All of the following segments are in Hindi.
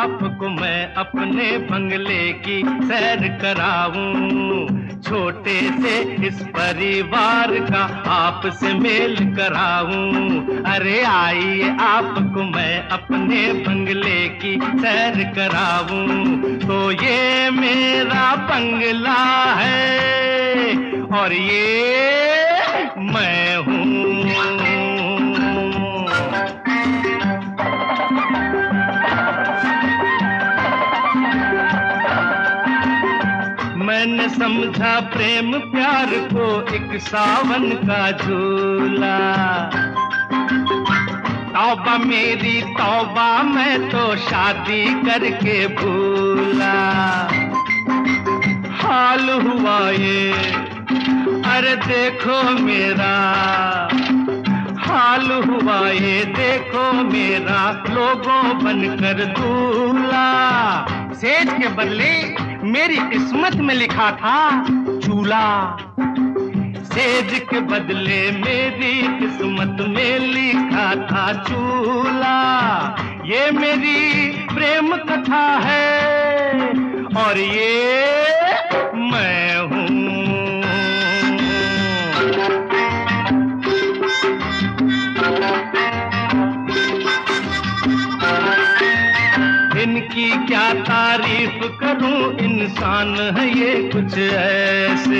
आपको मैं अपने बंगले की सैर कराऊं, छोटे से इस परिवार का आपसे मेल कराऊं। अरे आइए आपको मैं अपने बंगले की सैर कराऊं। तो ये मेरा बंगला है और ये मैं हूँ। मैंने समझा प्रेम प्यार को एक सावन का झूला। तौबा मेरी तौबा, मैं तो शादी करके भूला। हाल हुआ ये, अरे देखो मेरा हाल हुआ ये, देखो मेरा लोगों बनकर दूल्हा। सेज के बदले मेरी किस्मत में लिखा था चूल्हा। सेज के बदले मेरी किस्मत में लिखा था चूल्हा। ये मेरी प्रेम कथा है और ये मैं हूँ। इनकी क्या तारीफ करूं, इंसान है ये कुछ ऐसे।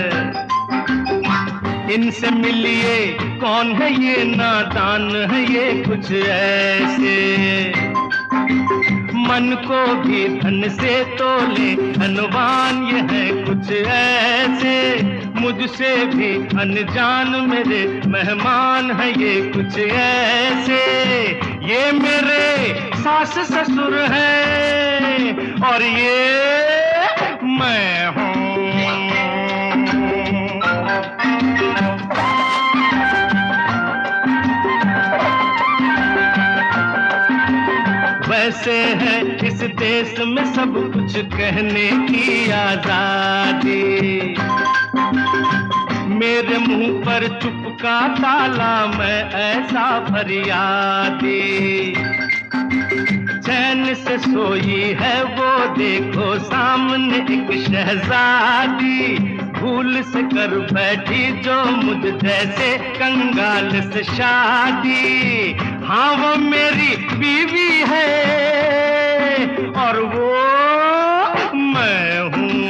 इनसे मिलिए कौन है ये नादान है ये कुछ ऐसे। मन को भी धन से तोले धनवान ये है कुछ ऐसे। मुझसे भी अनजान मेरे मेहमान है ये कुछ ऐसे। ये मेरे सास ससुर हैं और ये मैं हूँ। वैसे है इस देश में सब कुछ कहने की आजादी। मेरे मुंह पर चुप का ताला, मैं ऐसा फरियादी। चैन से सोई है वो देखो सामने एक शहजादी। भूल से कर बैठी जो मुझ जैसे कंगाल से शादी। हाँ वो मेरी बीवी है और वो मैं हूँ।